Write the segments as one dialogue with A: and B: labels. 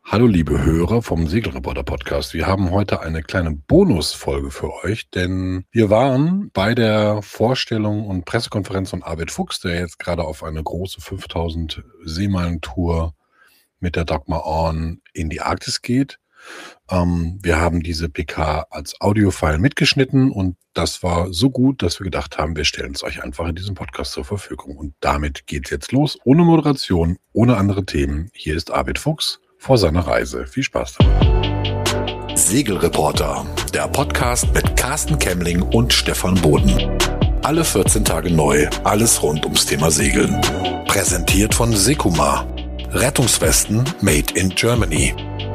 A: Hallo liebe Hörer vom Segelreporter Podcast. Wir haben heute eine kleine Bonusfolge für euch, denn wir waren bei der Vorstellung und Pressekonferenz von Arvid Fuchs, der jetzt gerade auf eine große 5000 Seemeilen-Tour mit der Dagmar Orn in die Arktis geht. Wir haben diese PK als Audiofile mitgeschnitten und das war so gut, dass wir gedacht haben, wir stellen es euch einfach in diesem Podcast zur Verfügung. Und damit geht's jetzt los, ohne Moderation, ohne andere Themen. Hier ist Arvid Fuchs vor seiner Reise. Viel Spaß damit. Segelreporter, der Podcast mit Carsten Kemmling und Stefan Boden. Alle 14 Tage neu, alles rund ums Thema Segeln. Präsentiert von Sekuma. Rettungswesten made in Germany.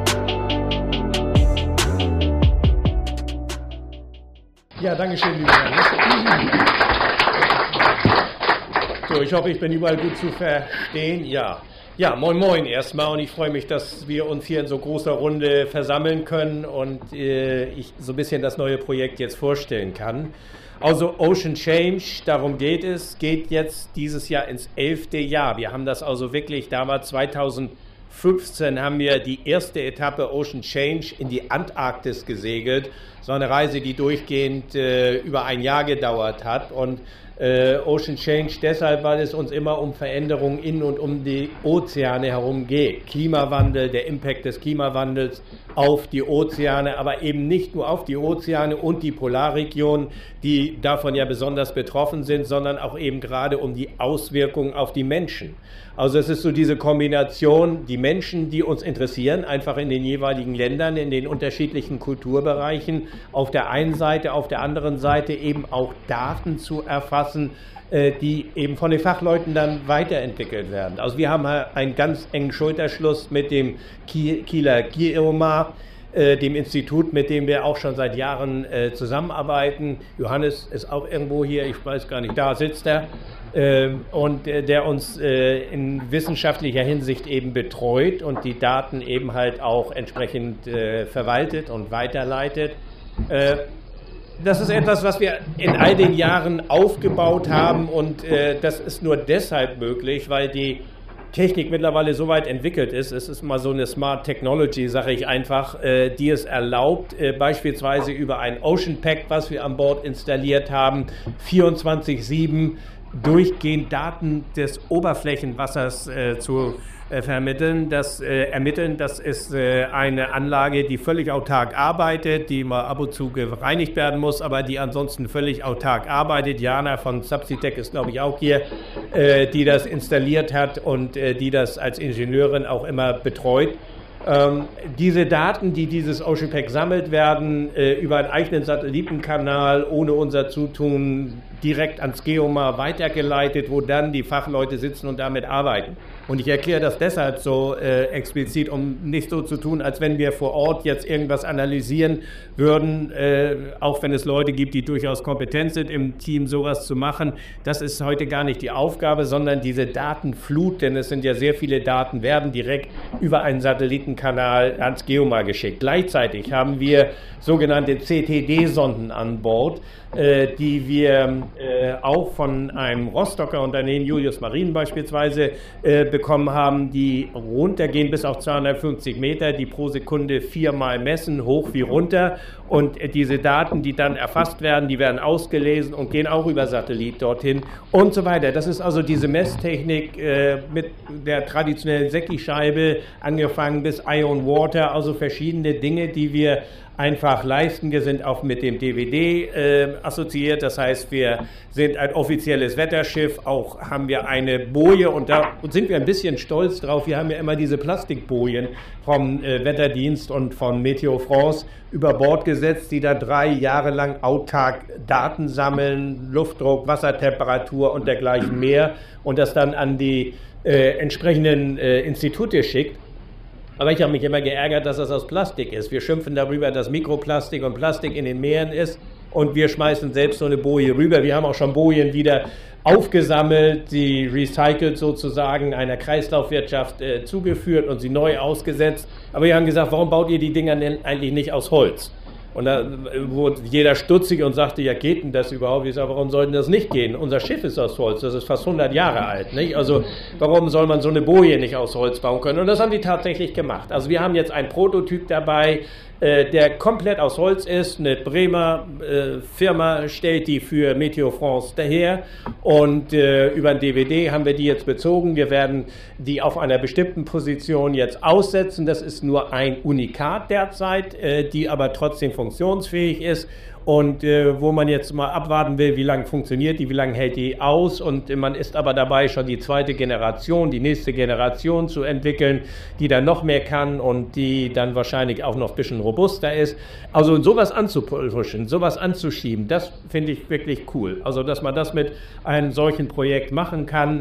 B: Ja, danke schön, lieber Herr. So, ich hoffe, ich bin überall gut zu verstehen. Ja, moin moin erstmal, und ich freue mich, dass wir uns hier in so großer Runde versammeln können und ich so ein bisschen das neue Projekt jetzt vorstellen kann. Also Ocean Change, darum geht jetzt dieses Jahr ins 11. Jahr. Wir haben das also wirklich damals 2015 haben wir die erste Etappe Ocean Change in die Antarktis gesegelt. So eine Reise, die durchgehend über ein Jahr gedauert hat. Und Ocean Change deshalb, weil es uns immer um Veränderungen in und um die Ozeane herum geht. Klimawandel, der Impact des Klimawandels auf die Ozeane, aber eben nicht nur auf die Ozeane und die Polarregionen, die davon ja besonders betroffen sind, sondern auch eben gerade um die Auswirkungen auf die Menschen. Also es ist so diese Kombination, die Menschen, die uns interessieren, einfach in den jeweiligen Ländern, in den unterschiedlichen Kulturbereichen, auf der einen Seite, auf der anderen Seite eben auch Daten zu erfassen, die eben von den Fachleuten dann weiterentwickelt werden. Also wir haben einen ganz engen Schulterschluss mit dem Kieler GEOMA, dem Institut, mit dem wir auch schon seit Jahren zusammenarbeiten. Johannes ist auch irgendwo hier, ich weiß gar nicht, da sitzt er. Und der uns in wissenschaftlicher Hinsicht eben betreut und die Daten eben halt auch entsprechend verwaltet und weiterleitet. Das ist etwas, was wir in all den Jahren aufgebaut haben, und das ist nur deshalb möglich, weil die Technik mittlerweile so weit entwickelt ist. Es ist mal so eine Smart Technology, sage ich einfach, die es erlaubt, beispielsweise über ein Ocean Pack, was wir an Bord installiert haben, 24/7 durchgehend Daten des Oberflächenwassers zu ermitteln. Das ist eine Anlage, die völlig autark arbeitet, die mal ab und zu gereinigt werden muss, aber die ansonsten völlig autark arbeitet. Jana von Subsitec ist, glaube ich, auch hier, die das installiert hat und die das als Ingenieurin auch immer betreut. Diese Daten, die dieses Ocean Pack sammelt, werden über einen eigenen Satellitenkanal ohne unser Zutun direkt ans GEOMA weitergeleitet, wo dann die Fachleute sitzen und damit arbeiten. Und ich erkläre das deshalb so explizit, um nicht so zu tun, als wenn wir vor Ort jetzt irgendwas analysieren würden, auch wenn es Leute gibt, die durchaus kompetent sind, im Team sowas zu machen. Das ist heute gar nicht die Aufgabe, sondern diese Datenflut, denn es sind ja sehr viele Daten, werden direkt über einen Satellitenkanal ans GEOMA geschickt. Gleichzeitig haben wir sogenannte CTD-Sonden an Bord, die wir auch von einem Rostocker Unternehmen, Julius Marine beispielsweise, bekommen haben, die runtergehen bis auf 250 Meter, die pro Sekunde 4-mal messen, hoch wie runter. Und diese Daten, die dann erfasst werden, die werden ausgelesen und gehen auch über Satellit dorthin und so weiter. Das ist also diese Messtechnik mit der traditionellen Secchi-Scheibe angefangen bis Ion Water, also verschiedene Dinge, die wir einfach leisten. Wir sind auch mit dem DWD assoziiert, das heißt, wir sind ein offizielles Wetterschiff, auch haben wir eine Boje, und da sind wir ein bisschen stolz drauf. Wir haben ja immer diese Plastikbojen vom Wetterdienst und von Meteo France über Bord gesetzt, die da 3 Jahre lang autark Daten sammeln, Luftdruck, Wassertemperatur und dergleichen mehr, und das dann an die entsprechenden Institute schickt. Aber ich habe mich immer geärgert, dass das aus Plastik ist. Wir schimpfen darüber, dass Mikroplastik und Plastik in den Meeren ist, und wir schmeißen selbst so eine Boje rüber. Wir haben auch schon Bojen wieder aufgesammelt, sie recycelt sozusagen einer Kreislaufwirtschaft zugeführt und sie neu ausgesetzt. Aber wir haben gesagt, warum baut ihr die Dinger denn eigentlich nicht aus Holz? Und da wurde jeder stutzig und sagte, ja, geht denn das überhaupt? Ich sage, warum soll denn das nicht gehen? Unser Schiff ist aus Holz, das ist fast 100 Jahre alt, nicht? Also warum soll man so eine Boje nicht aus Holz bauen können? Und das haben die tatsächlich gemacht. Also wir haben jetzt einen Prototyp dabei, der komplett aus Holz ist. Eine Bremer Firma stellt die für Meteo France daher und über ein DVD haben wir die jetzt bezogen. Wir werden die auf einer bestimmten Position jetzt aussetzen. Das ist nur ein Unikat derzeit, die aber trotzdem funktionsfähig ist. Und wo man jetzt mal abwarten will, wie lange funktioniert die, wie lange hält die aus. Und man ist aber dabei, schon die zweite Generation, die nächste Generation zu entwickeln, die dann noch mehr kann und die dann wahrscheinlich auch noch ein bisschen robuster ist. Also sowas anzupushen, sowas anzuschieben, das finde ich wirklich cool. Also dass man das mit einem solchen Projekt machen kann.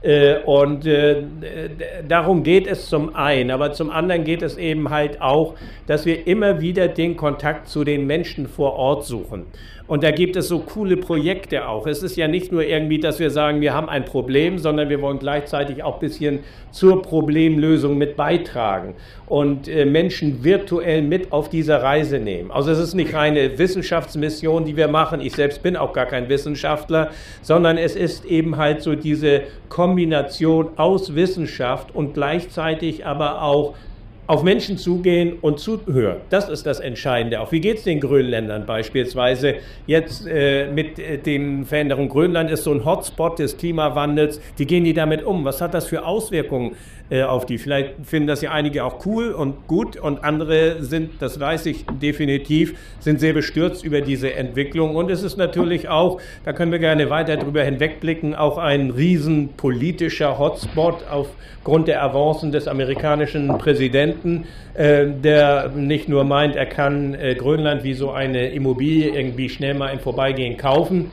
B: Darum geht es zum einen, aber zum anderen geht es eben halt auch, dass wir immer wieder den Kontakt zu den Menschen vor Ort suchen. Und da gibt es so coole Projekte auch. Es ist ja nicht nur irgendwie, dass wir sagen, wir haben ein Problem, sondern wir wollen gleichzeitig auch ein bisschen zur Problemlösung mit beitragen und Menschen virtuell mit auf diese Reise nehmen. Also es ist nicht reine Wissenschaftsmission, die wir machen. Ich selbst bin auch gar kein Wissenschaftler, sondern es ist eben halt so diese Kombination aus Wissenschaft und gleichzeitig aber auch auf Menschen zugehen und zuhören. Das ist das Entscheidende. Auch wie geht es den Grönländern beispielsweise? Jetzt mit den Veränderungen. Grönland ist so ein Hotspot des Klimawandels. Wie gehen die damit um? Was hat das für Auswirkungen auf die? Vielleicht finden das ja einige auch cool und gut und andere sind, das weiß ich definitiv, sind sehr bestürzt über diese Entwicklung. Und es ist natürlich auch, da können wir gerne weiter drüber hinwegblicken, auch ein riesen politischer Hotspot aufgrund der Avancen des amerikanischen Präsidenten, der nicht nur meint, er kann Grönland wie so eine Immobilie irgendwie schnell mal im Vorbeigehen kaufen,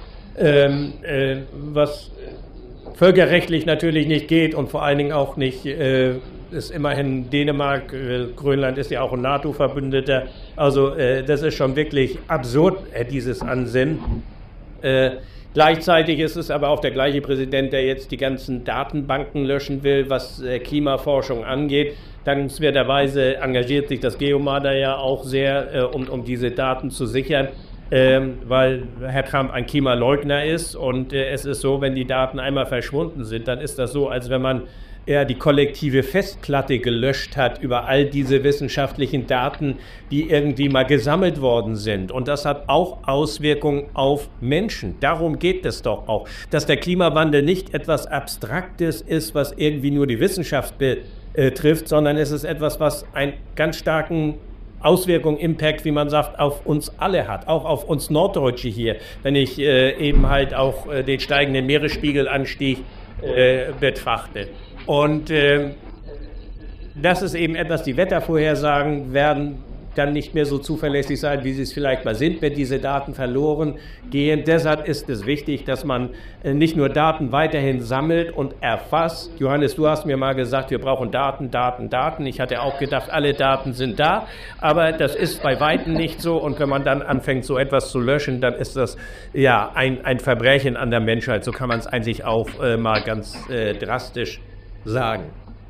B: was völkerrechtlich natürlich nicht geht und vor allen Dingen auch nicht, ist immerhin Dänemark, Grönland ist ja auch ein NATO-Verbündeter, also das ist schon wirklich absurd, dieses Ansinnen. Gleichzeitig ist es aber auch der gleiche Präsident, der jetzt die ganzen Datenbanken löschen will, was Klimaforschung angeht. Dankenswerterweise engagiert sich das Geomada ja auch sehr, um diese Daten zu sichern, weil Herr Trump ein Klimaleugner ist. Und es ist so, wenn die Daten einmal verschwunden sind, dann ist das so, als wenn man die kollektive Festplatte gelöscht hat über all diese wissenschaftlichen Daten, die irgendwie mal gesammelt worden sind. Und das hat auch Auswirkungen auf Menschen. Darum geht es doch auch, dass der Klimawandel nicht etwas Abstraktes ist, was irgendwie nur die Wissenschaft betrifft, sondern es ist etwas, was einen ganz starken Auswirkungen, Impact, wie man sagt, auf uns alle hat, auch auf uns Norddeutsche hier, wenn ich eben halt auch den steigenden Meeresspiegelanstieg betrachte. Und das ist eben etwas, die Wettervorhersagen werden dann nicht mehr so zuverlässig sein, wie sie es vielleicht mal sind, wenn diese Daten verloren gehen. Deshalb ist es wichtig, dass man nicht nur Daten weiterhin sammelt und erfasst. Johannes, du hast mir mal gesagt, wir brauchen Daten, Daten, Daten. Ich hatte auch gedacht, alle Daten sind da, aber das ist bei Weitem nicht so. Und wenn man dann anfängt, so etwas zu löschen, dann ist das ja ein Verbrechen an der Menschheit. So kann man es eigentlich auch mal ganz drastisch sagen.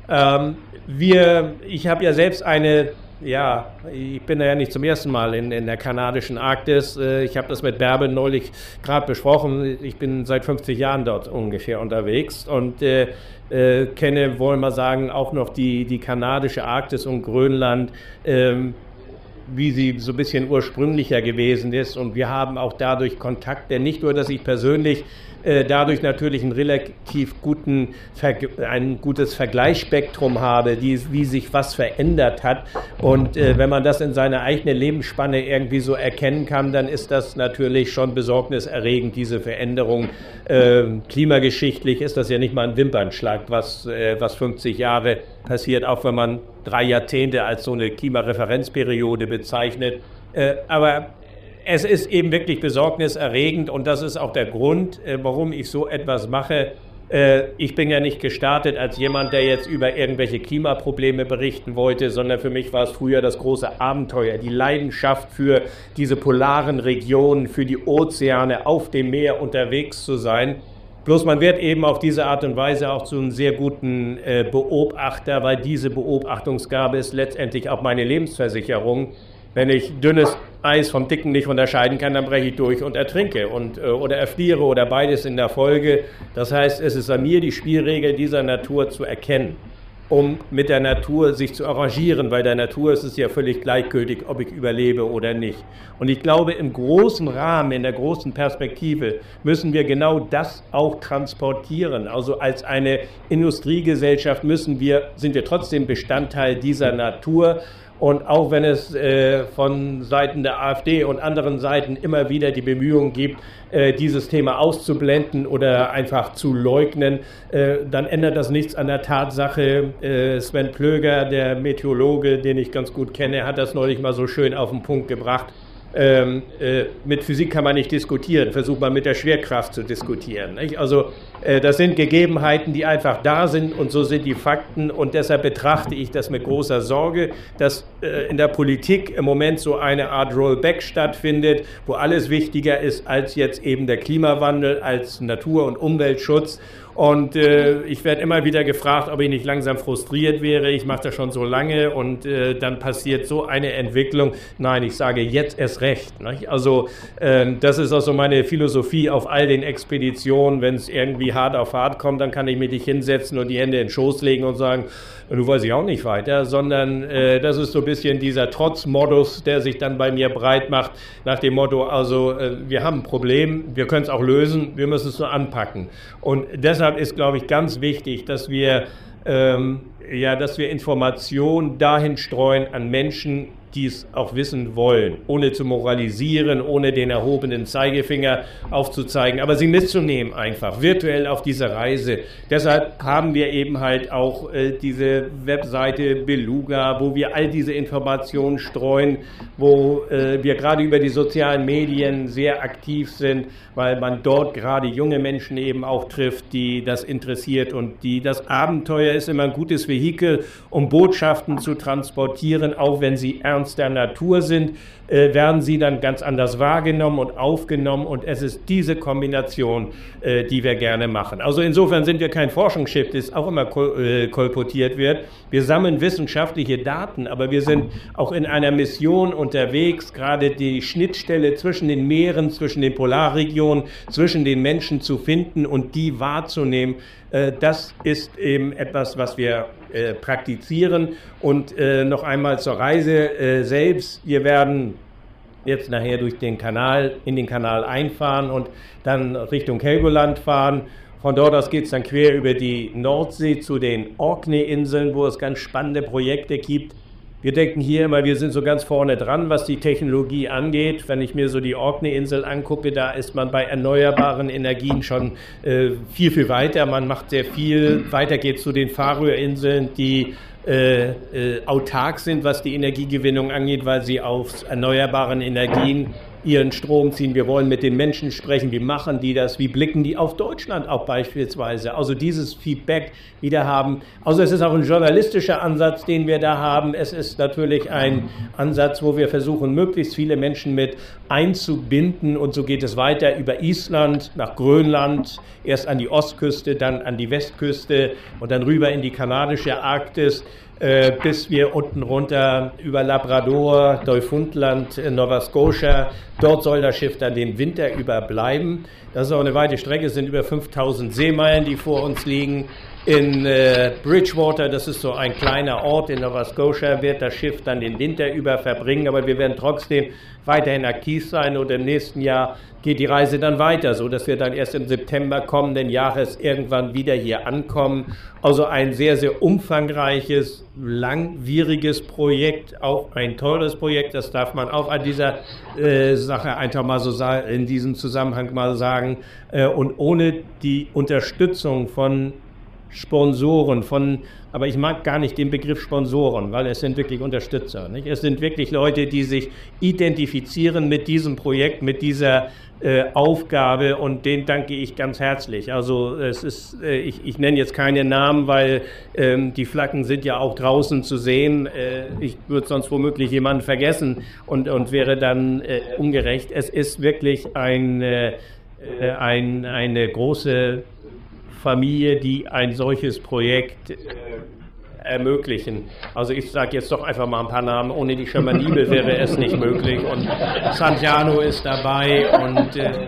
B: Ich habe ja selbst ich bin ja nicht zum ersten Mal in der kanadischen Arktis. Ich habe das mit Bärbel neulich gerade besprochen. Ich bin seit 50 Jahren dort ungefähr unterwegs und kenne, wollen wir sagen, auch noch die kanadische Arktis und Grönland, wie sie so ein bisschen ursprünglicher gewesen ist. Und wir haben auch dadurch Kontakt, denn nicht nur, dass ich persönlich dadurch natürlich ein gutes Vergleichsspektrum habe, wie sich was verändert hat. Und wenn man das in seiner eigenen Lebensspanne irgendwie so erkennen kann, dann ist das natürlich schon besorgniserregend, diese Veränderung. Klimageschichtlich ist das ja nicht mal ein Wimpernschlag, was 50 Jahre passiert, auch wenn man 3 Jahrzehnte als so eine Klimareferenzperiode bezeichnet. Aber es ist eben wirklich besorgniserregend und das ist auch der Grund, warum ich so etwas mache. Ich bin ja nicht gestartet als jemand, der jetzt über irgendwelche Klimaprobleme berichten wollte, sondern für mich war es früher das große Abenteuer, die Leidenschaft für diese polaren Regionen, für die Ozeane, auf dem Meer unterwegs zu sein. Bloß man wird eben auf diese Art und Weise auch zu einem sehr guten Beobachter, weil diese Beobachtungsgabe ist letztendlich auch meine Lebensversicherung. Wenn ich dünnes Eis vom dicken nicht unterscheiden kann, dann breche ich durch und ertrinke oder erfriere oder beides in der Folge. Das heißt, es ist an mir, die Spielregel dieser Natur zu erkennen, um mit der Natur sich zu arrangieren, weil der Natur ist es ja völlig gleichgültig, ob ich überlebe oder nicht. Und ich glaube, im großen Rahmen, in der großen Perspektive müssen wir genau das auch transportieren. Also als eine Industriegesellschaft sind wir trotzdem Bestandteil dieser Natur. Und auch wenn es von Seiten der AfD und anderen Seiten immer wieder die Bemühungen gibt, dieses Thema auszublenden oder einfach zu leugnen, dann ändert das nichts an der Tatsache. Sven Plöger, der Meteorologe, den ich ganz gut kenne, hat das neulich mal so schön auf den Punkt gebracht. Mit Physik kann man nicht diskutieren, versucht man mit der Schwerkraft zu diskutieren. Nicht? Also das sind Gegebenheiten, die einfach da sind und so sind die Fakten und deshalb betrachte ich das mit großer Sorge, dass in der Politik im Moment so eine Art Rollback stattfindet, wo alles wichtiger ist als jetzt eben der Klimawandel, als Natur- und Umweltschutz. Und ich werde immer wieder gefragt, ob ich nicht langsam frustriert wäre. Ich mache das schon so lange und dann passiert so eine Entwicklung. Nein, ich sage jetzt erst recht. Nicht? Also das ist auch so meine Philosophie auf all den Expeditionen. Wenn es irgendwie hart auf hart kommt, dann kann ich mich nicht hinsetzen und die Hände in den Schoß legen und sagen, du weiß ich auch nicht weiter, sondern das ist so ein bisschen dieser Trotzmodus, der sich dann bei mir breit macht, nach dem Motto, also wir haben ein Problem, wir können es auch lösen, wir müssen es nur anpacken. Und deshalb ist, glaube ich, ganz wichtig, dass wir Informationen dahin streuen an Menschen, die es auch wissen wollen, ohne zu moralisieren, ohne den erhobenen Zeigefinger aufzuzeigen, aber sie mitzunehmen einfach, virtuell auf dieser Reise. Deshalb haben wir eben halt auch diese Webseite Beluga, wo wir all diese Informationen streuen, wo wir gerade über die sozialen Medien sehr aktiv sind, weil man dort gerade junge Menschen eben auch trifft, die das interessiert und die das Abenteuer ist immer ein gutes Vehikel, um Botschaften zu transportieren, auch wenn sie ernst der Natur sind, werden sie dann ganz anders wahrgenommen und aufgenommen und es ist diese Kombination, die wir gerne machen. Also insofern sind wir kein Forschungsschiff, das auch immer kolportiert wird. Wir sammeln wissenschaftliche Daten, aber wir sind auch in einer Mission unterwegs, gerade die Schnittstelle zwischen den Meeren, zwischen den Polarregionen, zwischen den Menschen zu finden und die wahrzunehmen. Das ist eben etwas, was wir praktizieren. Und noch einmal zur Reise selbst. Wir werden jetzt nachher in den Kanal einfahren und dann Richtung Helgoland fahren. Von dort aus geht es dann quer über die Nordsee zu den Orkney-Inseln, wo es ganz spannende Projekte gibt. Wir denken hier immer, wir sind so ganz vorne dran, was die Technologie angeht. Wenn ich mir so die Orkney-Insel angucke, da ist man bei erneuerbaren Energien schon viel, viel weiter. Man macht sehr viel. Weiter geht es zu den Färöerinseln, die autark sind, was die Energiegewinnung angeht, weil sie aus erneuerbaren Energien ihren Strom ziehen. Wir wollen mit den Menschen sprechen. Wie machen die das? Wie blicken die auf Deutschland auch beispielsweise? Also dieses Feedback wieder haben. Also es ist auch ein journalistischer Ansatz, den wir da haben. Es ist natürlich ein Ansatz, wo wir versuchen, möglichst viele Menschen mit einzubinden. Und so geht es weiter über Island, nach Grönland, erst an die Ostküste, dann an die Westküste und dann rüber in die kanadische Arktis, bis wir unten runter über Labrador, Neufundland, Nova Scotia, dort soll das Schiff dann den Winter über bleiben. Das ist auch eine weite Strecke, es sind über 5000 Seemeilen, die vor uns liegen. In Bridgewater, das ist so ein kleiner Ort in Nova Scotia, wird das Schiff dann den Winter über verbringen, aber wir werden trotzdem weiterhin aktiv sein und im nächsten Jahr geht die Reise dann weiter, so dass wir dann erst im September kommenden Jahres irgendwann wieder hier ankommen. Also ein sehr, sehr umfangreiches, langwieriges Projekt, auch ein tolles Projekt, das darf man auch an dieser Sache einfach mal so in diesem Zusammenhang mal sagen. Und ohne die Unterstützung von Sponsoren, aber ich mag gar nicht den Begriff Sponsoren, weil es sind wirklich Unterstützer. Nicht? Es sind wirklich Leute, die sich identifizieren mit diesem Projekt, mit dieser Aufgabe und denen danke ich ganz herzlich. Also es ist, ich nenne jetzt keine Namen, weil die Flaggen sind ja auch draußen zu sehen. Ich würde sonst womöglich jemanden vergessen und wäre dann ungerecht. Es ist wirklich eine große Familie, die ein solches Projekt ermöglichen. Also ich sage jetzt doch einfach mal ein paar Namen. Ohne die Firma Niebel wäre es nicht möglich. Und Santiano ist dabei und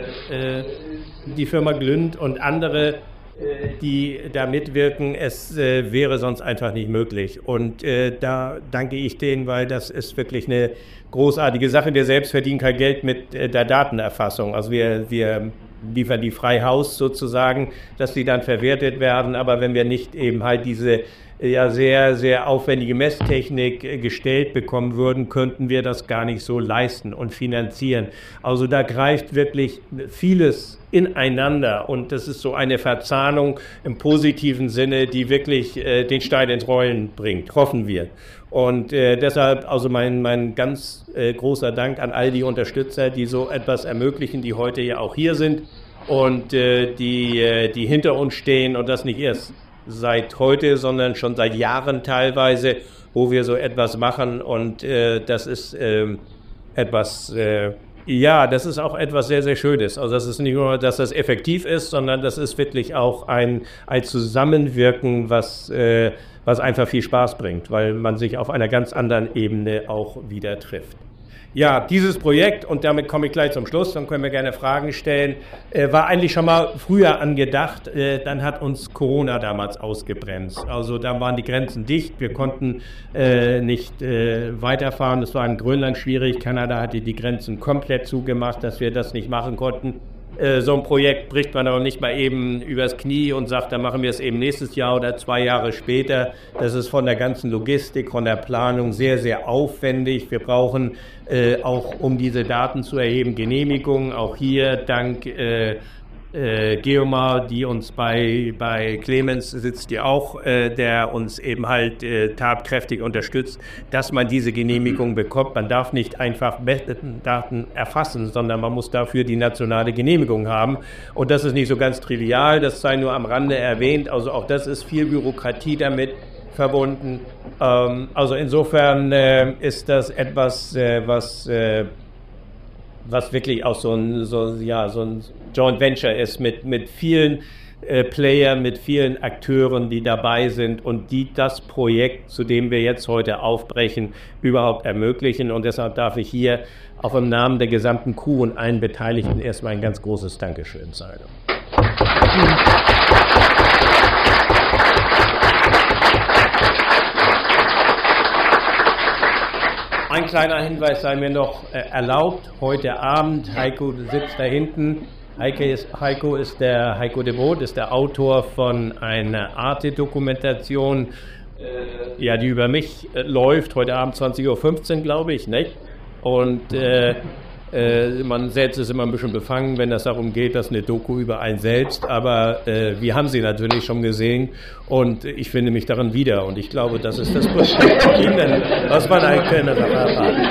B: die Firma Glünd und andere, die da mitwirken. Es wäre sonst einfach nicht möglich. Und da danke ich denen, weil das ist wirklich eine großartige Sache. Wir selbst verdienen kein Geld mit der Datenerfassung. Also wir liefern die frei Haus sozusagen, dass die dann verwertet werden. Aber wenn wir nicht eben halt diese sehr, sehr aufwendige Messtechnik gestellt bekommen würden, könnten wir das gar nicht so leisten und finanzieren. Also da greift wirklich vieles ineinander und das ist so eine Verzahnung im positiven Sinne, die wirklich den Stein ins Rollen bringt, hoffen wir. Und deshalb also mein ganz großer Dank an all die Unterstützer, die so etwas ermöglichen, die heute ja auch hier sind und die hinter uns stehen und das nicht erst seit heute, sondern schon seit Jahren teilweise, wo wir so etwas machen und das ist etwas, das ist auch etwas sehr, sehr Schönes. Also das ist nicht nur, dass das effektiv ist, sondern das ist wirklich auch ein Zusammenwirken, was einfach viel Spaß bringt, weil man sich auf einer ganz anderen Ebene auch wieder trifft. Ja, dieses Projekt, und damit komme ich gleich zum Schluss, dann können wir gerne Fragen stellen, war eigentlich schon mal früher angedacht, dann hat uns Corona damals ausgebremst. Also da waren die Grenzen dicht, wir konnten nicht weiterfahren, es war in Grönland schwierig, Kanada hatte die Grenzen komplett zugemacht, dass wir das nicht machen konnten. So ein Projekt bricht man aber nicht mal eben übers Knie und sagt, dann machen wir es eben nächstes Jahr oder 2 Jahre später. Das ist von der ganzen Logistik, von der Planung sehr, sehr aufwendig. Wir brauchen auch, um diese Daten zu erheben, Genehmigungen. Auch hier dank Geomar, die uns bei Clemens sitzt, die auch, der uns eben halt tatkräftig unterstützt, dass man diese Genehmigung bekommt. Man darf nicht einfach Daten erfassen, sondern man muss dafür die nationale Genehmigung haben. Und das ist nicht so ganz trivial, das sei nur am Rande erwähnt. Also auch das ist viel Bürokratie damit verbunden. Also insofern ist das etwas, was wirklich auch so ein Joint Venture ist mit vielen Playern, mit vielen Akteuren, die dabei sind und die das Projekt, zu dem wir jetzt heute aufbrechen, überhaupt ermöglichen. Und deshalb darf ich hier auch im Namen der gesamten Crew und allen Beteiligten erstmal ein ganz großes Dankeschön sagen. Ein kleiner Hinweis sei mir noch erlaubt. Heute Abend, Heiko sitzt da hinten. Heiko de Boot ist der Autor von einer Arte-Dokumentation, die über mich läuft. Heute Abend 20:15 Uhr, glaube ich, nicht? Und man selbst ist immer ein bisschen befangen, wenn das darum geht, dass eine Doku über einen selbst, aber wir haben sie natürlich schon gesehen und ich finde mich darin wieder und ich glaube, das ist das Projekt zu Kindern, was man eigentlich keine Sache erwarten.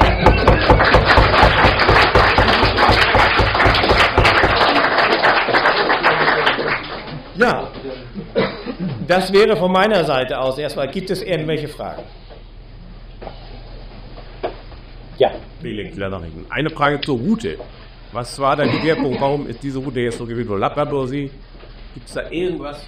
B: Ja, das wäre von meiner Seite aus erstmal. Gibt es irgendwelche Fragen? Ja.
C: Eine Frage zur Route. Was war da die Wirkung? Warum ist diese Route jetzt so gewählt worden? Labradorsee? Gibt es da irgendwas?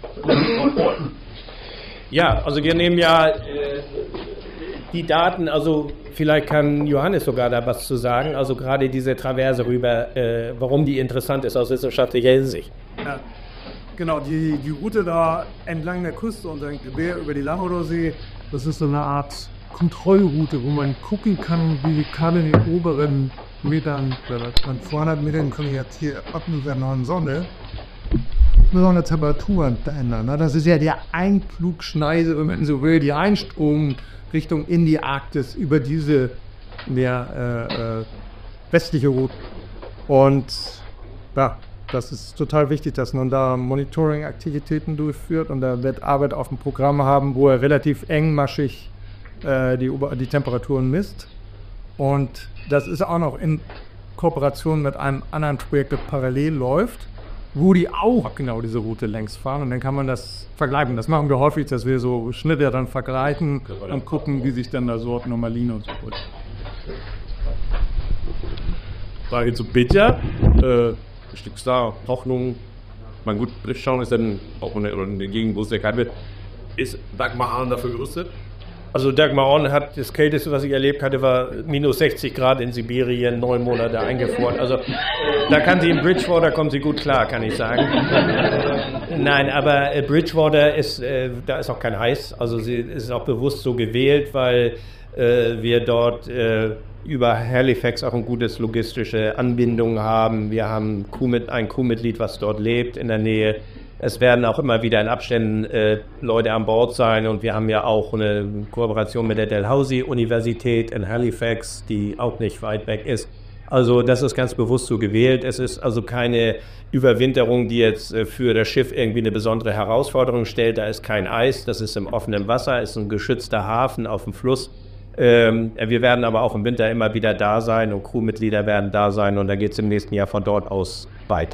B: Ja, also wir nehmen ja die Daten, also vielleicht kann Johannes sogar da was zu sagen, also gerade diese Traverse rüber, warum die interessant ist aus wissenschaftlicher Hinsicht.
D: Ja, genau, die Route da entlang der Küste und dann quer über die Labradorsee, das ist so eine Art Kontrollroute, wo man gucken kann, wie kann in den oberen Metern, an 200 Metern können wir jetzt hier ab der neuen Sonne besondere Temperaturen verändern. Das ist ja die Einflugschneise, wenn man so will, die Einstromrichtung in die Arktis über diese westliche Route. Und ja, das ist total wichtig, dass man da Monitoring-Aktivitäten durchführt und da wird Arbeit auf dem Programm haben, wo er relativ engmaschig die Temperaturen misst. Und das ist auch noch in Kooperation mit einem anderen Projekt, das parallel läuft, wo die auch genau diese Route längs fahren. Und dann kann man das vergleichen. Das machen wir häufig, dass wir so Schnitte dann vergleichen und gucken, wie sich dann da so Anomalien und so fort.
C: Frage zu Petja. Stück da, Hoffnung. Mein gut, schauen ist dann auch in der Gegend, wo es sehr kalt wird. Ist Dagmar Hahn dafür gerüstet?
B: Also Dagmar On hat das Kälteste, was ich erlebt hatte, war minus 60 Grad in Sibirien, 9 Monate eingefroren. Also da kann sie in Bridgewater, kommt sie gut klar, kann ich sagen. Nein, aber Bridgewater ist, da ist auch kein Eis. Also sie ist auch bewusst so gewählt, weil wir dort über Halifax auch eine gutes logistische Anbindung haben. Wir haben ein Crewmitglied, was dort lebt in der Nähe. Es werden auch immer wieder in Abständen Leute an Bord sein und wir haben ja auch eine Kooperation mit der Dalhousie Universität in Halifax, die auch nicht weit weg ist. Also das ist ganz bewusst so gewählt. Es ist also keine Überwinterung, die jetzt für das Schiff irgendwie eine besondere Herausforderung stellt. Da ist kein Eis, das ist im offenen Wasser, ist ein geschützter Hafen auf dem Fluss. Wir werden aber auch im Winter immer wieder da sein und Crewmitglieder werden da sein und dann geht es im nächsten Jahr von dort aus weiter.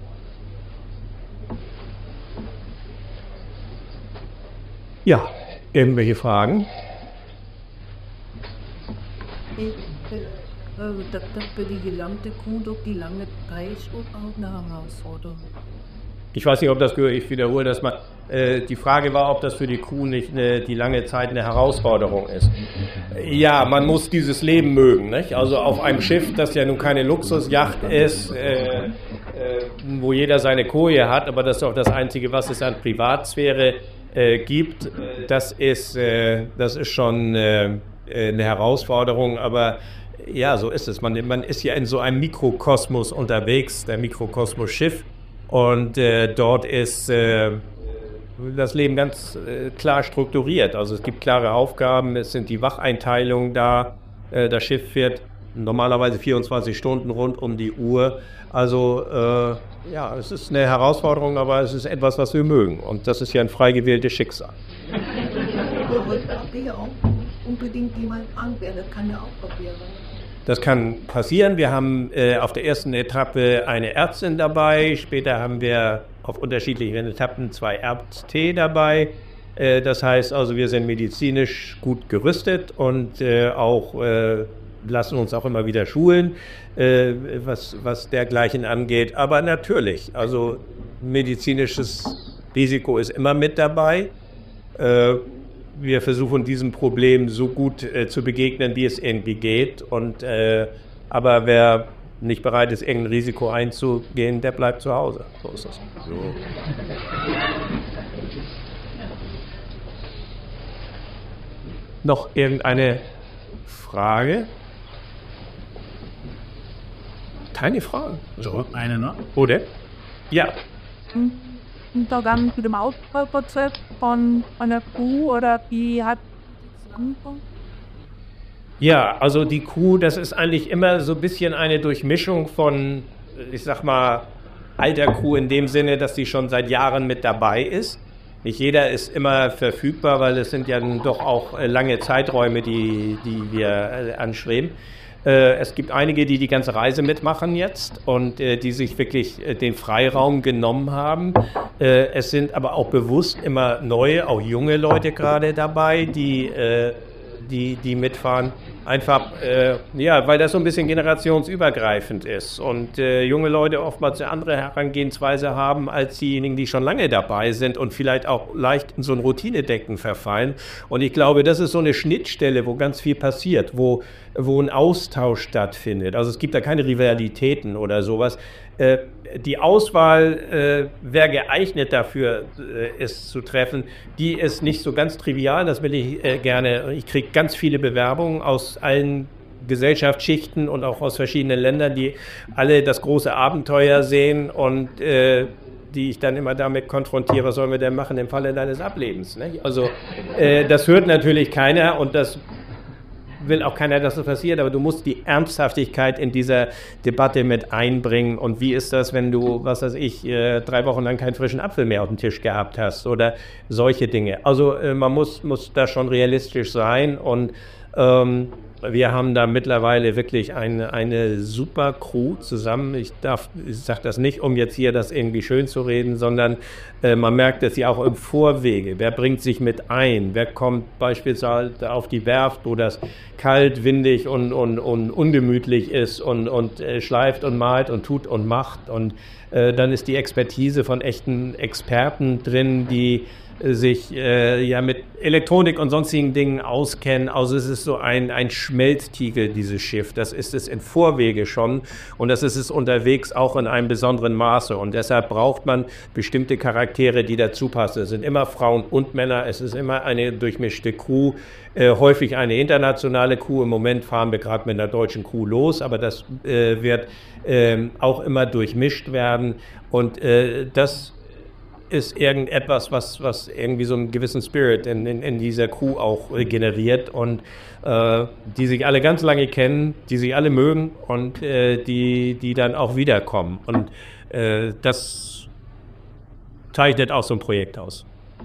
B: Ja, irgendwelche Fragen?
E: Das für die gesamte Crew durch die lange Zeit schon auch eine Herausforderung.
B: Ich weiß nicht, ob das gehört, ich wiederhole das mal. Die Frage war, ob das für die Crew nicht die lange Zeit eine Herausforderung ist. Ja, man muss dieses Leben mögen, nicht? Also auf einem Schiff, das ja nun keine Luxusjacht ist, wo jeder seine Koje hat, aber das ist auch das Einzige, was es an Privatsphäre gibt, das ist schon eine Herausforderung, aber ja, so ist es. Man ist ja in so einem Mikrokosmos unterwegs, der Mikrokosmos Schiff, und dort ist das Leben ganz klar strukturiert. Also es gibt klare Aufgaben, es sind die Wacheinteilungen da, das Schiff fährt normalerweise 24 Stunden rund um die Uhr. Also ja, es ist eine Herausforderung, aber es ist etwas, was wir mögen. Und das ist ja ein frei gewähltes Schicksal.
E: Ja, auch unbedingt jemand anwehren, das kann ja auch passieren.
B: Das kann passieren. Wir haben auf der ersten Etappe eine Ärztin dabei. Später haben wir auf unterschiedlichen Etappen 2 Ärzte dabei. Das heißt also, wir sind medizinisch gut gerüstet und auch lassen uns auch immer wieder schulen, was dergleichen angeht. Aber natürlich, also medizinisches Risiko ist immer mit dabei. Wir versuchen diesem Problem so gut zu begegnen, wie es irgendwie geht. Aber wer nicht bereit ist, irgendein Risiko einzugehen, der bleibt zu Hause. So ist es. So. Noch irgendeine Frage? Keine Frage.
F: So, eine noch.
B: Oder? Ja.
G: Und da dann zu dem Auswahlprozess von der Crew oder wie hat es angefangen?
B: Ja, also die Crew, das ist eigentlich immer so ein bisschen eine Durchmischung von, ich sag mal, alter Crew in dem Sinne, dass die schon seit Jahren mit dabei ist. Nicht jeder ist immer verfügbar, weil es sind ja doch auch lange Zeiträume, die wir anstreben. Es gibt einige, die die ganze Reise mitmachen jetzt und die sich wirklich den Freiraum genommen haben. Es sind aber auch bewusst immer neue, auch junge Leute gerade dabei, die mitfahren. Einfach, weil das so ein bisschen generationsübergreifend ist und junge Leute oftmals eine andere Herangehensweise haben als diejenigen, die schon lange dabei sind und vielleicht auch leicht in so ein Routinedenken verfallen. Und ich glaube, das ist so eine Schnittstelle, wo ganz viel passiert, wo ein Austausch stattfindet. Also es gibt da keine Rivalitäten oder sowas. Die Auswahl, wer geeignet dafür ist zu treffen, die ist nicht so ganz trivial, das will ich gerne. Ich kriege ganz viele Bewerbungen aus allen Gesellschaftsschichten und auch aus verschiedenen Ländern, die alle das große Abenteuer sehen und die ich dann immer damit konfrontiere, was sollen wir denn machen im Falle deines Ablebens. Ne? Also das hört natürlich keiner und das will auch keiner, dass das passiert, aber du musst die Ernsthaftigkeit in dieser Debatte mit einbringen. Und wie ist das, wenn du, 3 Wochen lang keinen frischen Apfel mehr auf dem Tisch gehabt hast oder solche Dinge. Also man muss da schon realistisch sein und wir haben da mittlerweile wirklich eine super Crew zusammen. Ich sage das nicht, um jetzt hier das irgendwie schön zu reden, sondern man merkt es ja auch im Vorwege. Wer bringt sich mit ein? Wer kommt beispielsweise auf die Werft, wo das kalt, windig und ungemütlich ist und schleift und malt und tut und macht. Und dann ist die Expertise von echten Experten drin, die sich ja mit Elektronik und sonstigen Dingen auskennen. Also es ist so ein Schmelztiegel, dieses Schiff. Das ist es in Vorwege schon und das ist es unterwegs auch in einem besonderen Maße. Und deshalb braucht man bestimmte Charaktere, die dazu passen. Es sind immer Frauen und Männer, es ist immer eine durchmischte Crew, häufig eine internationale Crew. Im Moment fahren wir gerade mit einer deutschen Crew los, aber das wird auch immer durchmischt werden. Und das ist irgendetwas, was irgendwie so einen gewissen Spirit in dieser Crew auch generiert und die sich alle ganz lange kennen, die sich alle mögen und die dann auch wiederkommen. Und das zeichnet auch so ein Projekt aus.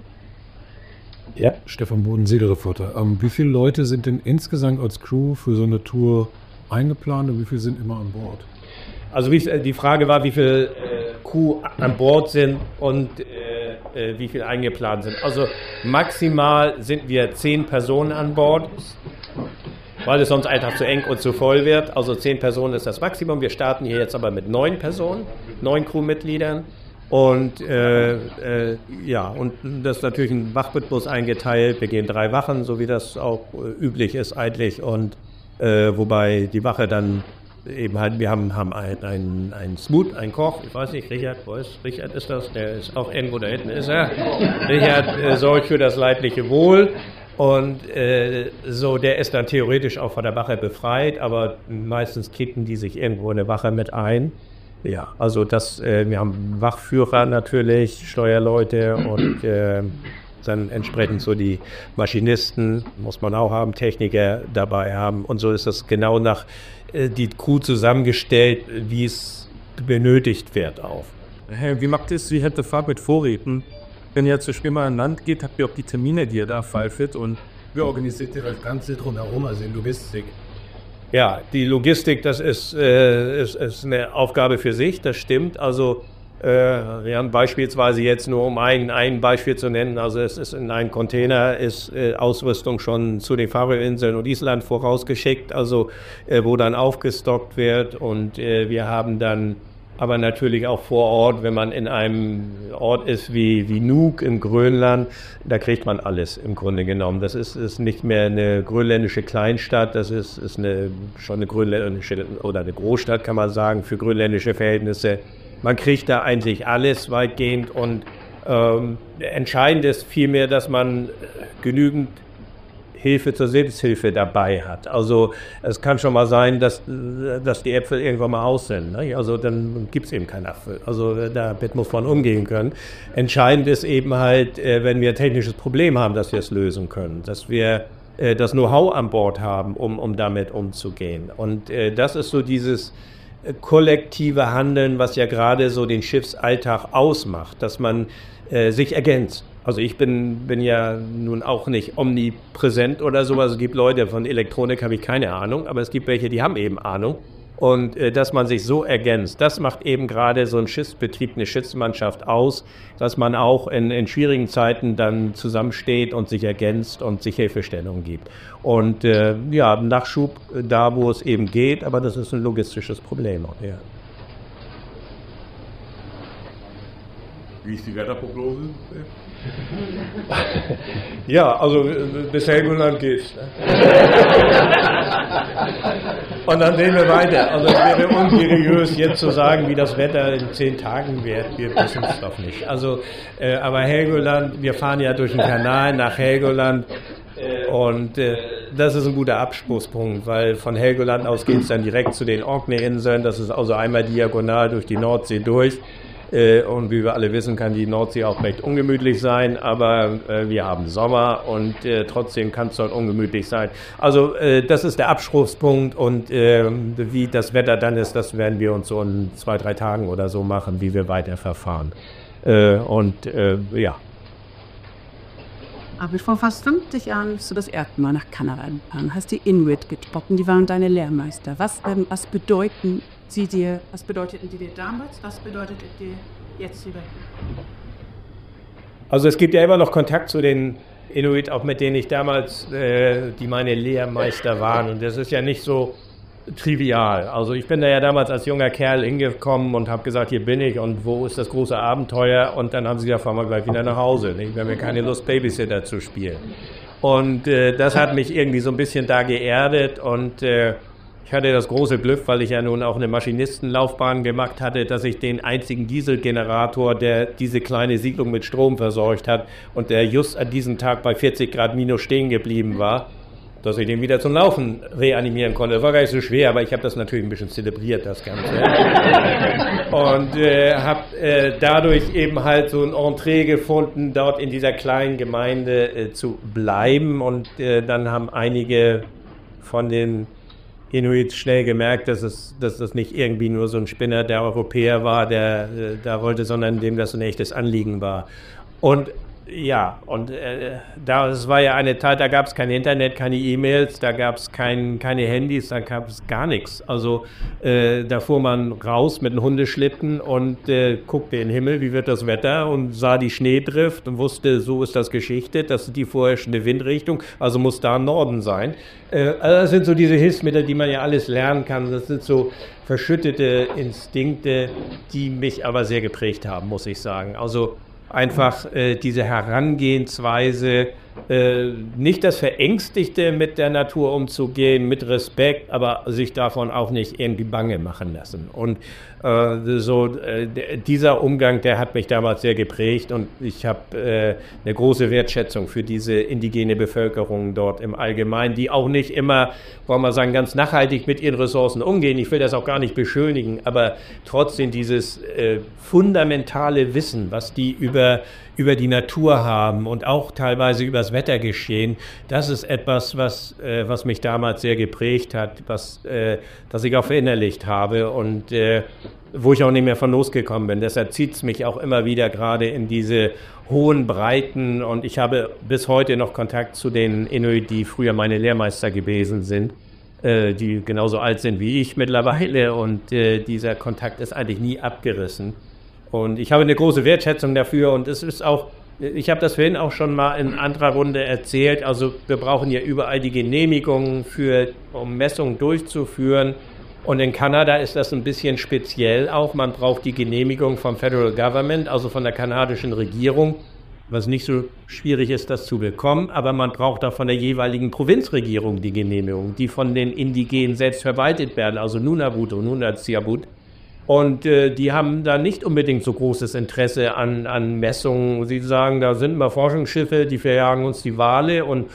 A: Ja. Stefan Boden, Segelreporter. Wie viele Leute sind denn insgesamt als Crew für so eine Tour eingeplant und wie viele sind immer an Bord?
B: Also die Frage war, wie viele Crew an Bord sind und wie viel eingeplant sind. Also maximal sind wir 10 Personen an Bord, weil es sonst einfach zu eng und zu voll wird. Also 10 Personen ist das Maximum. Wir starten hier jetzt aber mit 9 Personen, 9 Crewmitgliedern. Und ja, und das ist natürlich ein Wachrhythmus eingeteilt. Wir gehen 3 Wachen, so wie das auch üblich ist eigentlich. Und wobei die Wache dann eben halt, wir haben einen Smooth, einen Koch, ich weiß nicht, Richard, wo ist Richard, ist das? Der ist auch irgendwo da hinten, ist er. Richard sorgt für das leibliche Wohl und so, der ist dann theoretisch auch von der Wache befreit, aber meistens kicken die sich irgendwo in eine Wache mit ein. Ja, also wir haben Wachführer natürlich, Steuerleute und dann entsprechend so die Maschinisten, muss man auch haben, Techniker dabei haben und so ist das genau nach die Crew zusammengestellt, wie es benötigt wird auch.
C: Hey, wie macht es, wie hat der Fahrt mit Vorräten? Wenn ihr zu Schwimmer an Land geht, habt ihr auch die Termine, die ihr da pfeift und wie organisiert ihr das Ganze drumherum, also in Logistik?
B: Ja, die Logistik, das ist eine Aufgabe für sich, das stimmt. Also wir haben beispielsweise jetzt nur, um ein Beispiel zu nennen, also es ist in einem Container ist Ausrüstung schon zu den Färöerinseln und Island vorausgeschickt, also wo dann aufgestockt wird und wir haben dann aber natürlich auch vor Ort, wenn man in einem Ort ist wie Nuuk in Grönland, da kriegt man alles im Grunde genommen. Das ist nicht mehr eine grönländische Kleinstadt, das ist schon eine grönländische oder eine Großstadt, kann man sagen, für grönländische Verhältnisse. Man kriegt da eigentlich alles weitgehend und entscheidend ist vielmehr, dass man genügend Hilfe zur Selbsthilfe dabei hat. Also es kann schon mal sein, dass die Äpfel irgendwann mal aus sind. Ne? Also dann gibt es eben keinen Apfel. Also damit muss man umgehen können. Entscheidend ist eben halt, wenn wir ein technisches Problem haben, dass wir es lösen können. Dass wir das Know-how an Bord haben, um damit umzugehen. Und das ist so dieses kollektive Handeln, was ja gerade so den Schiffsalltag ausmacht, dass man sich ergänzt. Also ich bin ja nun auch nicht omnipräsent oder sowas. Es gibt Leute, von Elektronik habe ich keine Ahnung, aber es gibt welche, die haben eben Ahnung. Und dass man sich so ergänzt, das macht eben gerade so ein Schiffsbetrieb, eine Schiffsmannschaft aus, dass man auch in schwierigen Zeiten dann zusammensteht und sich ergänzt und sich Hilfestellung gibt. Und ja, Nachschub da, wo es eben geht, aber das ist ein logistisches Problem. Ja.
C: Wie ist die Wetterprognose?
B: Ja, also bis Helgoland geht's. Ne? Und dann sehen wir weiter. Also es wäre unseriös, jetzt zu sagen, wie das Wetter in 10 Tagen wird. Wir wissen es doch nicht. Also, aber Helgoland, wir fahren ja durch den Kanal nach Helgoland. Und das ist ein guter Absprungspunkt, weil von Helgoland aus geht es dann direkt zu den Orkney-Inseln. Das ist also einmal diagonal durch die Nordsee durch. Und wie wir alle wissen, kann die Nordsee auch recht ungemütlich sein, aber wir haben Sommer und trotzdem kann es dort ungemütlich sein. Also das ist der Absprungspunkt und wie das Wetter dann ist, das werden wir uns so in 2-3 Tagen oder so machen, wie wir weiter verfahren. Ja.
F: Aber vor fast 50 Jahren bist du das erste Mal nach Kanada gefahren, hast die Inuit getroffen, die waren deine Lehrmeister. Was bedeuteten sie dir damals, was bedeutet dir jetzt über?
B: Also es gibt ja immer noch Kontakt zu den Inuit, auch mit denen ich damals, die meine Lehrmeister waren. Und das ist ja nicht so, trivial. Also ich bin da ja damals als junger Kerl hingekommen und habe gesagt, hier bin ich und wo ist das große Abenteuer? Und dann haben sie gesagt, fahren wir gleich wieder nach Hause. Wir haben ja keine Lust, Babysitter zu spielen. Und das hat mich irgendwie so ein bisschen da geerdet und ich hatte das große Glück, weil ich ja nun auch eine Maschinistenlaufbahn gemacht hatte, dass ich den einzigen Dieselgenerator, der diese kleine Siedlung mit Strom versorgt hat und der just an diesem Tag bei 40 Grad minus stehen geblieben war, dass ich den wieder zum Laufen reanimieren konnte. Das war gar nicht so schwer, aber ich habe das natürlich ein bisschen zelebriert, das Ganze. Und habe dadurch eben halt so ein Entree gefunden, dort in dieser kleinen Gemeinde zu bleiben. Und dann haben einige von den Inuits schnell gemerkt, dass das nicht irgendwie nur so ein Spinner der Europäer war, der da wollte, sondern dem das ein echtes Anliegen war. Und ja, und das war ja eine Zeit, da gab es kein Internet, keine E-Mails, da gab es keine Handys, da gab es gar nichts. Also da fuhr man raus mit einem Hundeschlitten und guckte in den Himmel, wie wird das Wetter, und sah die Schneedrift und wusste, so ist das geschichtet, das ist die vorherrschende Windrichtung, also muss da im Norden sein. Also das sind so diese Hilfsmittel, die man ja alles lernen kann. Das sind so verschüttete Instinkte, die mich aber sehr geprägt haben, muss ich sagen. Also einfach diese Herangehensweise, nicht das Verängstigte mit der Natur umzugehen, mit Respekt, aber sich davon auch nicht irgendwie bange machen lassen. Und dieser Umgang, der hat mich damals sehr geprägt und ich habe eine große Wertschätzung für diese indigene Bevölkerung dort im Allgemeinen, die auch nicht immer, wollen wir sagen, ganz nachhaltig mit ihren Ressourcen umgehen. Ich will das auch gar nicht beschönigen, aber trotzdem dieses fundamentale Wissen, was die über die Natur haben und auch teilweise über das Wettergeschehen, das ist etwas, was mich damals sehr geprägt hat, das ich auch verinnerlicht habe und wo ich auch nicht mehr von losgekommen bin. Deshalb zieht es mich auch immer wieder gerade in diese hohen Breiten und ich habe bis heute noch Kontakt zu den Inuit, die früher meine Lehrmeister gewesen sind, die genauso alt sind wie ich mittlerweile und dieser Kontakt ist eigentlich nie abgerissen. Und ich habe eine große Wertschätzung dafür und es ist auch, ich habe das vorhin auch schon mal in anderer Runde erzählt, also wir brauchen ja überall die Genehmigungen um Messungen durchzuführen und in Kanada ist das ein bisschen speziell auch, man braucht die Genehmigung vom Federal Government, also von der kanadischen Regierung, was nicht so schwierig ist, das zu bekommen, aber man braucht auch von der jeweiligen Provinzregierung die Genehmigung, die von den Indigenen selbst verwaltet werden, also Nunavut und Nunatsiavut. Und die haben da nicht unbedingt so großes Interesse an Messungen. Sie sagen, da sind mal Forschungsschiffe, die verjagen uns die Wale und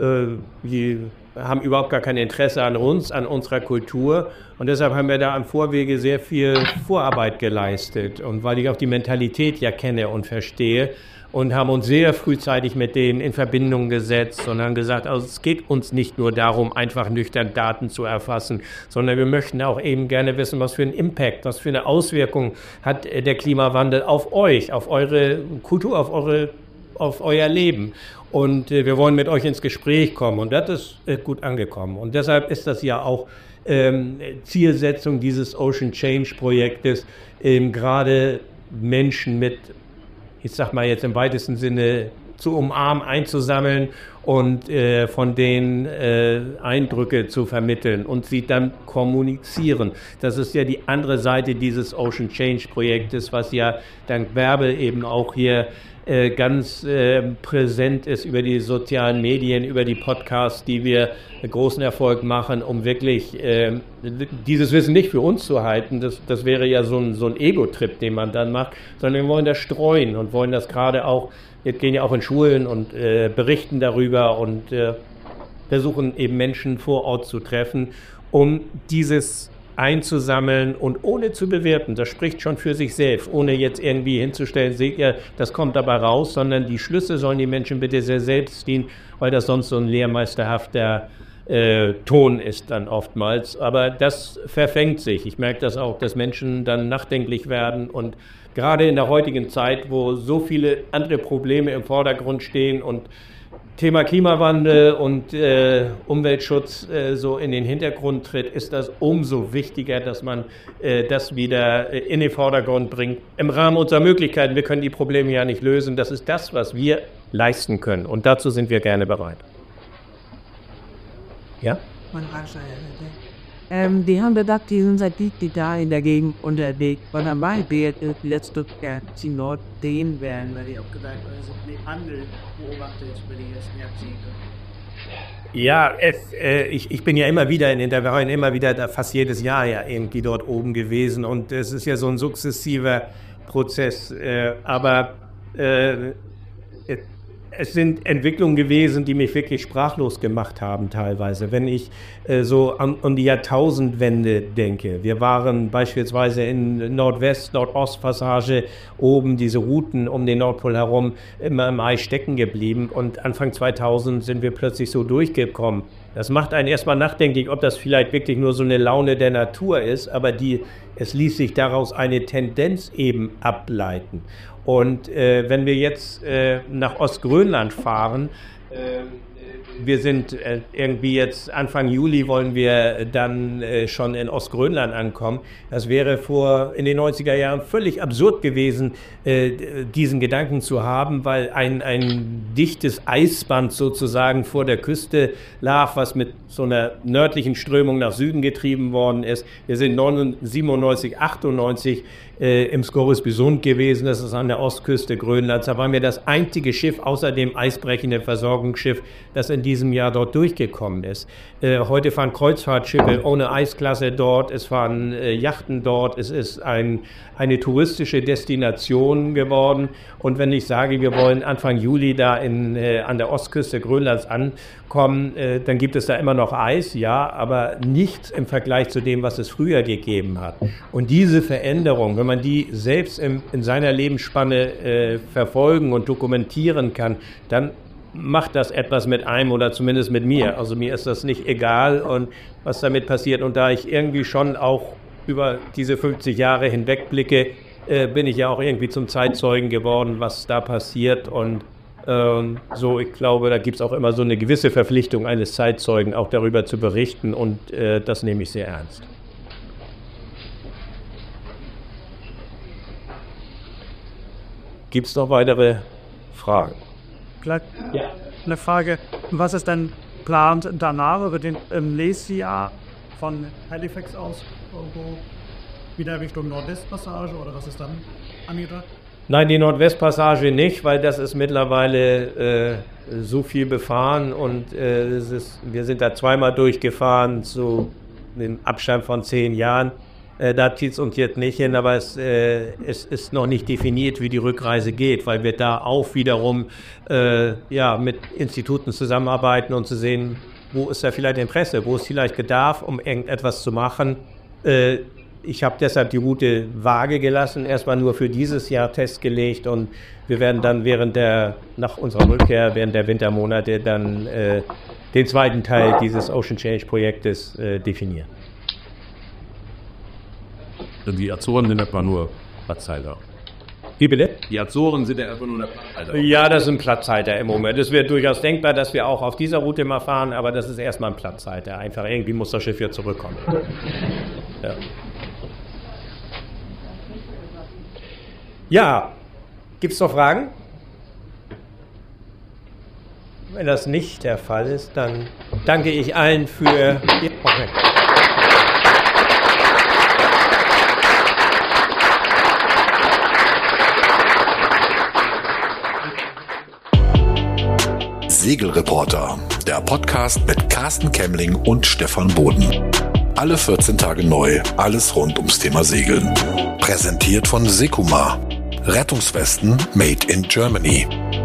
B: die haben überhaupt gar kein Interesse an uns, an unserer Kultur. Und deshalb haben wir da am Vorwege sehr viel Vorarbeit geleistet. Und weil ich auch die Mentalität ja kenne und verstehe, und haben uns sehr frühzeitig mit denen in Verbindung gesetzt und haben gesagt, also es geht uns nicht nur darum, einfach nüchtern Daten zu erfassen, sondern wir möchten auch eben gerne wissen, was für einen Impact, was für eine Auswirkung hat der Klimawandel auf euch, auf eure Kultur, auf euer Leben. Und wir wollen mit euch ins Gespräch kommen und das ist gut angekommen. Und deshalb ist das ja auch Zielsetzung dieses Ocean Change Projektes, gerade Menschen mit, ich sag mal jetzt im weitesten Sinne, zu umarmen, einzusammeln und von denen Eindrücke zu vermitteln und sie dann kommunizieren. Das ist ja die andere Seite dieses Ocean Change Projektes, was ja dank Bärbel eben auch hier ganz präsent ist über die sozialen Medien, über die Podcasts, die wir großen Erfolg machen, um wirklich dieses Wissen nicht für uns zu halten. Das wäre ja so ein Ego-Trip, den man dann macht, sondern wir wollen das streuen und wollen das gerade auch, wir gehen ja auch in Schulen und berichten darüber und versuchen eben Menschen vor Ort zu treffen, um dieses einzusammeln und ohne zu bewerten, das spricht schon für sich selbst, ohne jetzt irgendwie hinzustellen, seht ihr, das kommt dabei raus, sondern die Schlüsse sollen die Menschen bitte sehr selbst ziehen, weil das sonst so ein lehrmeisterhafter Ton ist dann oftmals, aber das verfängt sich. Ich merke das auch, dass Menschen dann nachdenklich werden und gerade in der heutigen Zeit, wo so viele andere Probleme im Vordergrund stehen und Thema Klimawandel und Umweltschutz so in den Hintergrund tritt, ist das umso wichtiger, dass man das wieder in den Vordergrund bringt. Im Rahmen unserer Möglichkeiten, wir können die Probleme ja nicht lösen, das ist das, was wir leisten können und dazu sind wir gerne bereit. Ja?
F: Die haben gedacht, die sind seit die da in der Gegend unterwegs. Von der Maibär letztes Jahr die Nordden werden, weil die auch gesagt haben, sie sind den Handel beobachtet über die ersten Jahrzehnte.
B: Ja, ich bin ja immer wieder in Intervallen, immer wieder fast jedes Jahr ja irgendwie dort oben gewesen und es ist ja so ein sukzessiver Prozess, aber es sind Entwicklungen gewesen, die mich wirklich sprachlos gemacht haben teilweise. Wenn ich so an die Jahrtausendwende denke. Wir waren beispielsweise in Nordwest-Nordost-Passage oben, diese Routen um den Nordpol herum, immer im Eis stecken geblieben. Und Anfang 2000 sind wir plötzlich so durchgekommen. Das macht einen erstmal nachdenklich, ob das vielleicht wirklich nur so eine Laune der Natur ist, aber es ließ sich daraus eine Tendenz eben ableiten. Und wenn wir jetzt nach Ostgrönland fahren, wir sind irgendwie jetzt Anfang Juli wollen wir dann schon in Ostgrönland ankommen. Das wäre in den 90er Jahren völlig absurd gewesen, diesen Gedanken zu haben, weil ein dichtes Eisband sozusagen vor der Küste lag, was mit so einer nördlichen Strömung nach Süden getrieben worden ist. Wir sind 97, 98 im Scoresbysund gewesen, das ist an der Ostküste Grönlands. Da waren wir das einzige Schiff, außer dem eisbrechenden Versorgungsschiff, das in diesem Jahr dort durchgekommen ist. Heute fahren Kreuzfahrtschiffe ohne Eisklasse dort, es fahren Yachten dort, es ist eine touristische Destination geworden. Und wenn ich sage, wir wollen Anfang Juli da an der Ostküste Grönlands ankommen, dann gibt es da immer noch Eis, ja, aber nichts im Vergleich zu dem, was es früher gegeben hat. Und diese Veränderung, wenn man die selbst in seiner Lebensspanne verfolgen und dokumentieren kann, dann macht das etwas mit einem oder zumindest mit mir. Also mir ist das nicht egal, und was damit passiert. Und da ich irgendwie schon auch über diese 50 Jahre hinweg blicke, bin ich ja auch irgendwie zum Zeitzeugen geworden, was da passiert. Und so, ich glaube, da gibt es auch immer so eine gewisse Verpflichtung eines Zeitzeugen, auch darüber zu berichten. Und das nehme ich sehr ernst. Gibt es noch weitere Fragen?
D: Vielleicht eine Frage, was ist denn geplant danach über den Lesjahr von Halifax aus, wieder Richtung Nordwestpassage, oder was ist dann angedacht?
B: Nein, die Nordwestpassage nicht, weil das ist mittlerweile so viel befahren und wir sind da zweimal durchgefahren zu einem Abstand von 10 Jahren. Da zieht es uns jetzt nicht hin, aber es ist noch nicht definiert, wie die Rückreise geht, weil wir da auch wiederum mit Instituten zusammenarbeiten und zu sehen, wo ist da vielleicht Interesse, wo ist vielleicht Bedarf, um irgendetwas zu machen. Ich habe deshalb die Route vage gelassen, erstmal nur für dieses Jahr festgelegt, und wir werden dann nach unserer Rückkehr während der Wintermonate dann den zweiten Teil dieses Ocean Change Projektes definieren.
A: Die Azoren sind etwa nur Platzhalter.
B: Wie bitte?
A: Die Azoren sind ja einfach nur eine Platzhalter.
B: Ja, das sind Platzhalter im Moment. Es wäre durchaus denkbar, dass wir auch auf dieser Route mal fahren, aber das ist erstmal ein Platzhalter. Einfach irgendwie muss das Schiff hier zurückkommen. Ja, gibt es noch Fragen? Wenn das nicht der Fall ist, dann danke ich allen für die Aufmerksamkeit.
H: Segelreporter, der Podcast mit Carsten Kemmling und Stefan Boden. Alle 14 Tage neu, alles rund ums Thema Segeln. Präsentiert von Sekuma. Rettungswesten made in Germany.